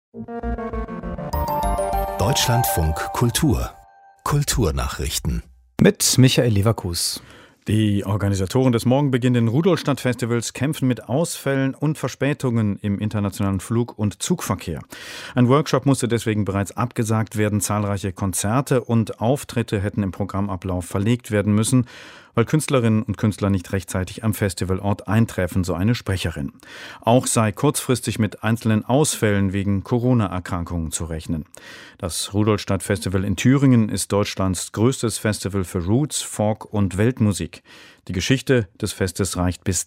Deutschlandfunk Kultur. Kulturnachrichten. Mit Michael Leverkus. Die Organisatoren des morgen beginnenden Rudolstadt-Festivals kämpfen mit Ausfällen und Verspätungen im internationalen Flug- und Zugverkehr. Ein Workshop musste deswegen bereits abgesagt werden. Zahlreiche Konzerte und Auftritte hätten im Programmablauf verlegt werden müssen, weil Künstlerinnen und Künstler nicht rechtzeitig am Festivalort eintreffen, so eine Sprecherin. Auch sei kurzfristig mit einzelnen Ausfällen wegen Corona-Erkrankungen zu rechnen. Das Rudolstadt-Festival in Thüringen ist Deutschlands größtes Festival für Roots, Folk und Weltmusik. Die Geschichte des Festes reicht bis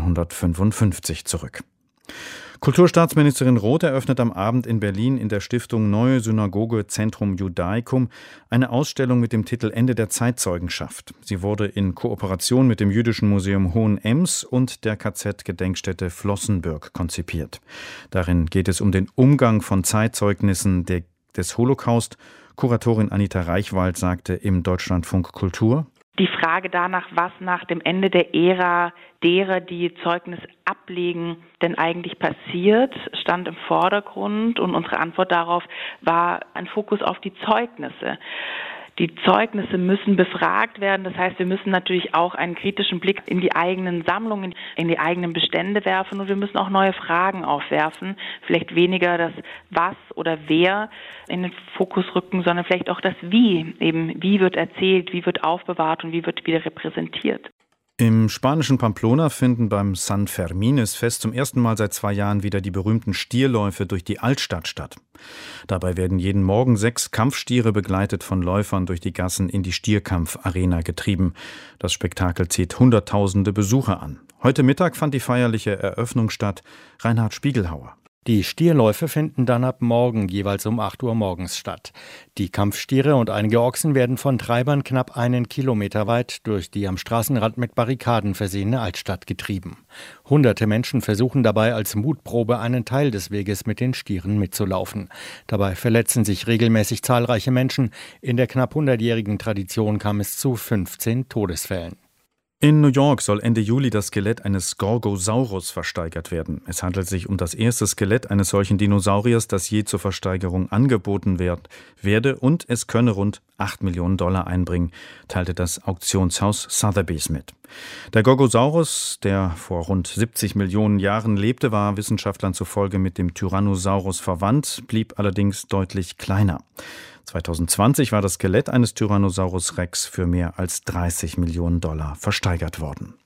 1955 zurück. Kulturstaatsministerin Roth eröffnet am Abend in Berlin in der Stiftung Neue Synagoge Centrum Judaicum eine Ausstellung mit dem Titel Ende der Zeitzeugenschaft. Sie wurde in Kooperation mit dem Jüdischen Museum Hohenems und der KZ-Gedenkstätte Flossenbürg konzipiert. Darin geht es um den Umgang von Zeitzeugnissen des Holocaust. Kuratorin Anita Reichwald sagte im Deutschlandfunk Kultur: Die Frage danach, was nach dem Ende der Ära derer, die Zeugnis ablegen, denn eigentlich passiert, stand im Vordergrund, und unsere Antwort darauf war ein Fokus auf die Zeugnisse. Die Zeugnisse müssen befragt werden, das heißt, wir müssen natürlich auch einen kritischen Blick in die eigenen Sammlungen, in die eigenen Bestände werfen, und wir müssen auch neue Fragen aufwerfen, vielleicht weniger das Was oder Wer in den Fokus rücken, sondern vielleicht auch das Wie, eben wie wird erzählt, wie wird aufbewahrt und wie wird wieder repräsentiert. Im spanischen Pamplona finden beim San Fermines-Fest zum ersten Mal seit 2 Jahren wieder die berühmten Stierläufe durch die Altstadt statt. Dabei werden jeden Morgen 6 Kampfstiere begleitet von Läufern durch die Gassen in die Stierkampfarena getrieben. Das Spektakel zieht Hunderttausende Besucher an. Heute Mittag fand die feierliche Eröffnung statt. Reinhard Spiegelhauer. Die Stierläufe finden dann ab morgen jeweils um 8 Uhr morgens statt. Die Kampfstiere und einige Ochsen werden von Treibern knapp 1 Kilometer weit durch die am Straßenrand mit Barrikaden versehene Altstadt getrieben. Hunderte Menschen versuchen dabei als Mutprobe einen Teil des Weges mit den Stieren mitzulaufen. Dabei verletzen sich regelmäßig zahlreiche Menschen. In der knapp 100-jährigen Tradition kam es zu 15 Todesfällen. In New York soll Ende Juli das Skelett eines Gorgosaurus versteigert werden. Es handelt sich um das erste Skelett eines solchen Dinosauriers, das je zur Versteigerung angeboten werde, und es könne rund $8 Millionen einbringen, teilte das Auktionshaus Sotheby's mit. Der Gorgosaurus, der vor rund 70 Millionen Jahren lebte, war Wissenschaftlern zufolge mit dem Tyrannosaurus verwandt, blieb allerdings deutlich kleiner. 2020 war das Skelett eines Tyrannosaurus Rex für mehr als $30 Millionen versteigert worden.